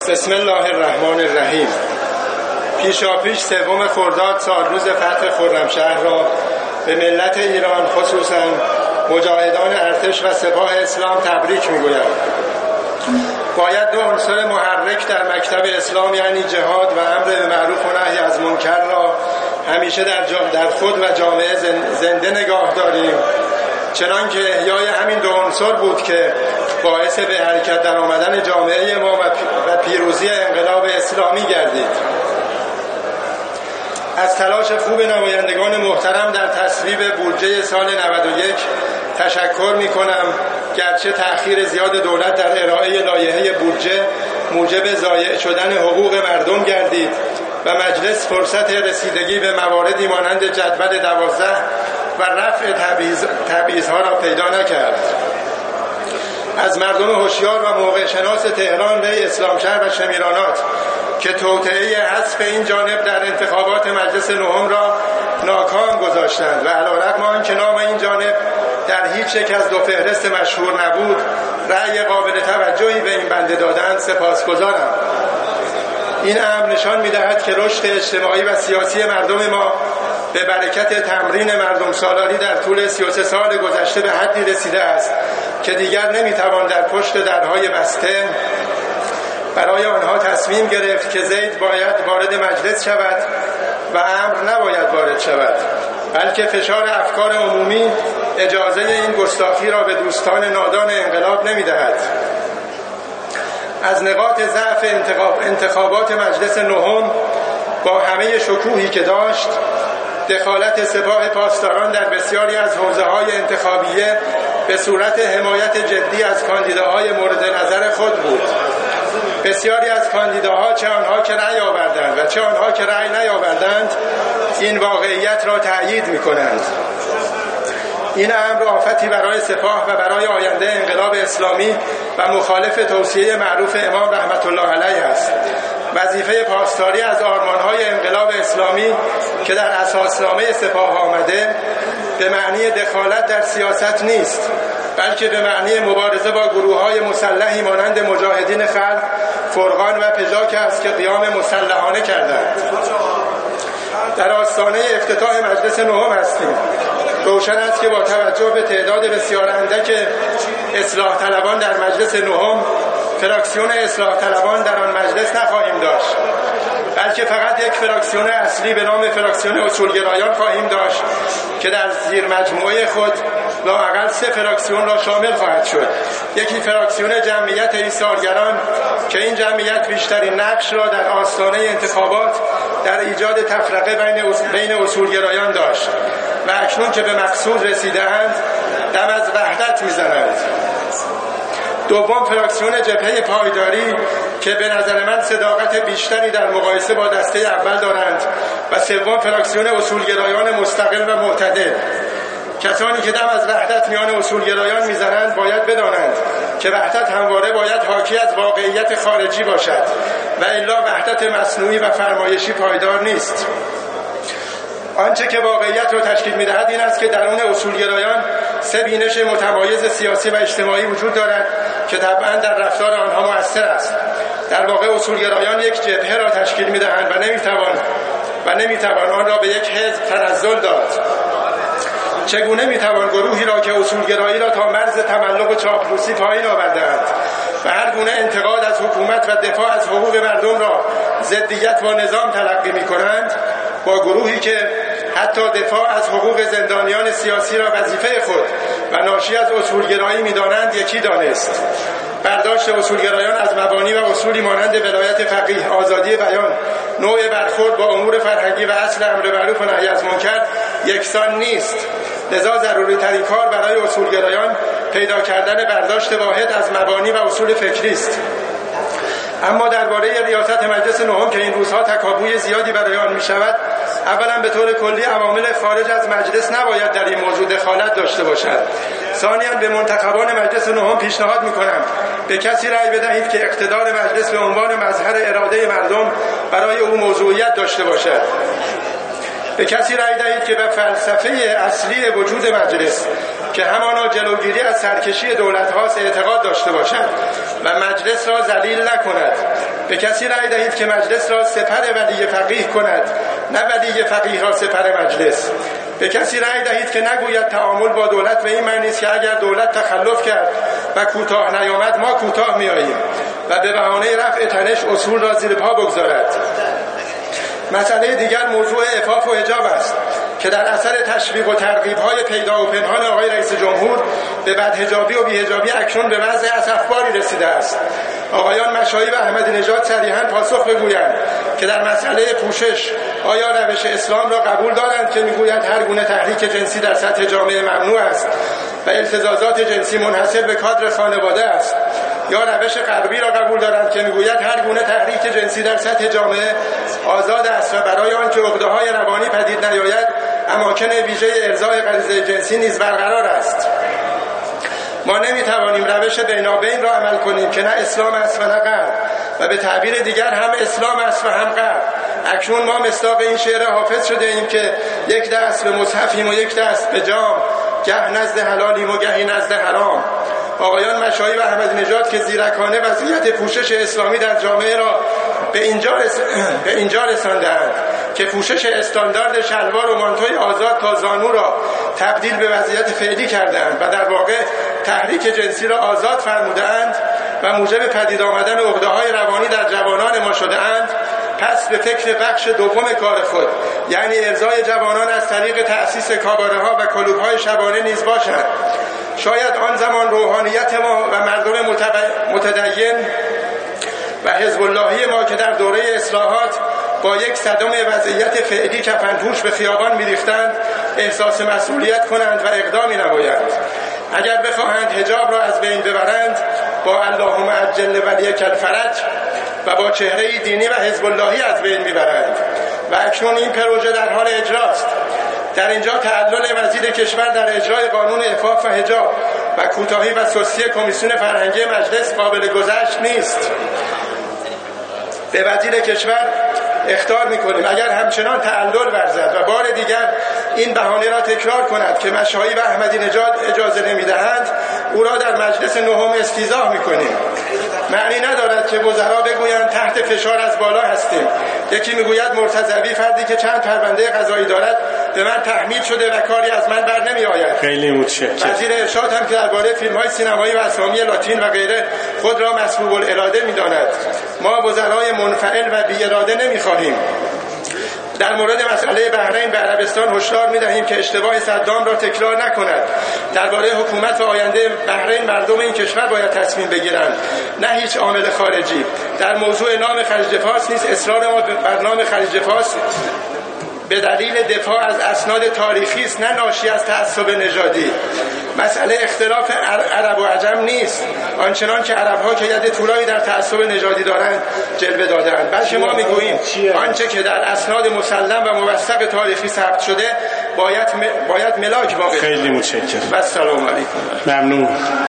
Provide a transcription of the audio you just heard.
بسم الله الرحمن الرحیم. پیشاپیش 3 خرداد سالروز فتح خرمشهر را به ملت ایران خصوصا مجاهدان ارتش و سپاه اسلام تبریک میگویم. باید 2 عنصر محرک در مکتب اسلام یعنی جهاد و امر به معروف و نهی از منکر را همیشه در خود و جامعه زنده نگاه داریم، چنان که احیای همین 2 عنصر بود که باعث به حرکت در آمدن جامعه ما و پیروزی انقلاب اسلامی گردید. از تلاش خوب نمایندگان محترم در تصویب بودجه سال 91 تشکر می کنم، گرچه تأخیر زیاد دولت در ارائه لایحه بودجه موجب ضایع شدن حقوق مردم گردید و مجلس فرصت رسیدگی به مواردی مانند جدول 12 و رفع تبعیض‌ها را پیدا نکرد. از مردم هوشیار و موقع شناس تهران، ری، اسلامشهر و شمیرانات که توطئه حذف این جانب در انتخابات مجلس نهم را ناکام گذاشتند و علیرغم آنکه نام این جانب در هیچ یک از 2 فهرست مشهور نبود، رأی قابل توجهی به این بنده دادند، سپاسگزارم. این امر نشان می‌دهد که رشد اجتماعی و سیاسی مردم ما به برکت تمرین مردم سالاری در طول 33 سال گذشته به حدی رسیده است که دیگر نمیتوان در پشت درهای بسته برای آنها تصمیم گرفت که زید باید وارد مجلس شود و امر نباید وارد شود، بلکه فشار افکار عمومی اجازه این گستاخی را به دوستان نادان انقلاب نمیدهد. از نقاط ضعف انتخابات مجلس نهم با همه شکوهی که داشت، دخالت سپاه پاسداران در بسیاری از حوزه‌های انتخابیه به صورت حمایت جدی از کاندیداهای مورد نظر خود بود. بسیاری از کاندیداها، چه آنها که رأی آوردند و چه آنها که رأی نیاوردند، این واقعیت را تأیید می‌کنند. این امر آفتی برای سپاه و برای آینده انقلاب اسلامی و مخالف توصیه معروف امام رحمت الله علیه است. وظیفه پاسداری از آرمان‌های انقلاب اسلامی که در اساسنامه سپاه آمده به معنی دخالت در سیاست نیست، بلکه به معنی مبارزه با گروه‌های مسلحی مانند مجاهدین خلق، فرقان و پژاک است که قیام مسلحانه کردند. در آستانه افتتاح مجلس نهم هستیم. روشن است که با توجه به تعداد بسیار اندک اصلاح طلبان در مجلس نهم، فراکسیون اصلاح طلبان در آن مجلس نخواهیم داشت، بلکه فقط یک فراکسیون اصلی به نام فراکسیون اصولگرایان خواهیم داشت که در زیر مجموعه خود لااقل 3 فراکسیون را شامل خواهد شد. یکی فراکسیون جمعیت ایثارگران که این جمعیت بیشترین نقش را در آستانه انتخابات در ایجاد تفرقه بین اصولگرایان داشت و اکنون که به مقصود رسیده‌اند دم از وحدت می‌زنند. دوم فراکسیون جبهه پایداری که به نظر من صداقت بیشتری در مقایسه با دسته اول دارند و سوم فراکسیون اصولگرایان مستقل و معتدل. کسانی که دم از وحدت میان اصولگرایان میزنند باید بدانند که وحدت همواره باید حاکی از واقعیت خارجی باشد و الا وحدت مصنوعی و فرمایشی پایدار نیست. آنچه که واقعیت را تشکیل می‌دهد این است که درون اصولگرایان 3 بینش متمایز سیاسی و اجتماعی وجود دارد که طبعاً در رفتار آنها مؤثر است. در واقع اصولگرایان یک جبهه را تشکیل می‌دهند و نمی‌توان آن را به یک حزب تنزل داد. چگونه می‌توان گروهی را که اصولگرایی را تا مرز تملق و چاپلوسی پایین آورده‌اند و هر گونه انتقاد از حکومت و دفاع از حقوق مردم را ضدیت با نظام تلقی می‌کنند با گروهی که حتی دفاع از حقوق زندانیان سیاسی را وظیفه خود و ناشی از اصولگرایی می‌دانند یکی دانست. برداشت اصولگرایان از مبانی و اصولی مانند ولایت فقیه، آزادی بیان، نوع برخورد با امور فرهنگی و اصل امر معروف و نهی از منکر یکسان نیست. لذا ضروری ترین کار برای اصولگرایان پیدا کردن برداشت واحد از مبانی و اصول فکری است. اما درباره ریاست مجلس نهم که این روزها تکاپوی زیادی برای آن می شود، اولا به طور کلی عوامل خارج از مجلس نباید در این موضوع دخالت داشته باشد. ثانیاً به منتخبان مجلس نهم پیشنهاد می کنم به کسی رأی بدهید که اقتدار مجلس به عنوان مظهر اراده مردم برای او موضوعیت داشته باشد. به کسی رأی دهید که به فلسفه اصلی وجود مجلس که همانا جلوگیری از سرکشی دولت هاست اعتقاد داشته باشد و مجلس را ذلیل نکند. به کسی رأی دهید که مجلس را سپر ولی فقیه کند، نه ولی فقیه را سپر مجلس. به کسی رأی دهید که نگوید تعامل با دولت به این معنی است که اگر دولت تخلف کرد و کوتاه نیامد ما کوتاه میاییم و به بهانه رفع تنش اصول را زیر پا بگذارد. مسئله دیگر موضوع عفاف و حجاب است که در اثر تشویق و ترغیب‌های پیدا و پنهان آقای رئیس جمهور به بدحجابی و بی‌حجابی اکنون به وضع اسفباری رسیده است. آقایان مشایخ و احمدی نژاد صریحاً پاسخ بگویند که در مسئله پوشش آیا روش اسلام را قبول دارند که میگوید هر گونه تحریک جنسی در سطح جامعه ممنوع است و التزازات جنسی منحصر به کادر خانواده است، یا روش غربی را قبول دارند که میگوید هر گونه تحریک جنسی در سطح جامعه آزاد است و برای آنکه عقده‌های روانی پدید نیاید اماکن ویژه ارضای غریزه جنسی نیز برقرار است. ما نمیتوانیم روش بینابین را عمل کنیم که نه اسلام است و نه غرب و به تعبیر دیگر هم اسلام است و هم غرب. اکنون ما مصداق این شعر حافظ شده ایم که یک دست به مصحفیم و یک دست به جام، گه نزد حلالیم و گهی نزد حرام. آقایان مشایخ و احمدی نژاد که زیرکانه وضعیت پوشش اسلامی در جامعه را به اینجا رساندند که پوشش استاندارد شلوار و مانتوی آزاد تا زانو را تبدیل به وضعیت فعلی کردند و در واقع تحریک جنسی را آزاد فرمودند و موجب پدید آمدن عقده‌های روانی در جوانان ما شده‌اند، پس به فکر بخش دوم کار خود یعنی ارضای جوانان از طریق تأسیس کاباره‌ها و کلوب‌های شبانه نیز باشند. شاید آن زمان روحانیت ما و مردم متدین و حزب اللهی ما که در دوره اصلاحات با یک صدم وضعیت فعلی کفنپوش به خیابان می‌ریختند احساس مسئولیت کنند و اقدامی نمایند. اگر بخواهند حجاب را از بین ببرند با اللهم عجل ولیک الفرج و با چهره دینی و حزب اللهی از بین میبرند و اکنون این پروژه در حال اجراست. در اینجا تعلل وزیر کشور در اجرای قانون عفاف و حجاب و کوتاهی و سستی کمیسیون فرهنگی مجلس قابل گذشت نیست. به وزیر کشور اخطار میکنیم اگر همچنان تعلل ورزد و بار دیگر این بهانه را تکرار کند که مشایخ و احمدی نژاد اجازه نمیدهند، او را در مجلس نهم استیضاح میکنیم. معنی ندارد که وزرا بگویند تحت فشار از بالا هستیم. یکی میگوید مرتضوی فردی که چند پرونده قضایی دارد به من تحمیل شده و کاری از من بر نمی آید. خیلی متشکرم. وزیر ارشاد هم که درباره فیلم‌های سینمایی و اسامی لاتین و غیره خود را مسبوق الاراده می‌داند. ما وزرای منفعل و بی اراده نمی‌خواهیم. در مورد مسئله بحرین به عربستان هشدار می‌دهیم که اشتباه صدام را تکرار نکند. درباره حکومت و آینده بحرین مردم این کشور باید تصمیم بگیرند، نه هیچ عامل خارجی. در موضوع نام خلیج فارس نیز اصرار ما بر نام خلیج فارس به دلیل دفاع از اسناد تاریخی است، نه ناشی از تعصب نژادی. مسئله اختلاف عرب و عجم نیست، آنچنان که عرب‌ها که ید طولایی در تعصب نژادی دارند جلوه دادند، بلکه ما میگوییم آنچه که در اسناد مسلم و موثق تاریخی ثبت شده باید ملاک واقع. خیلی متشکرم. و السلام علیکم. ممنون.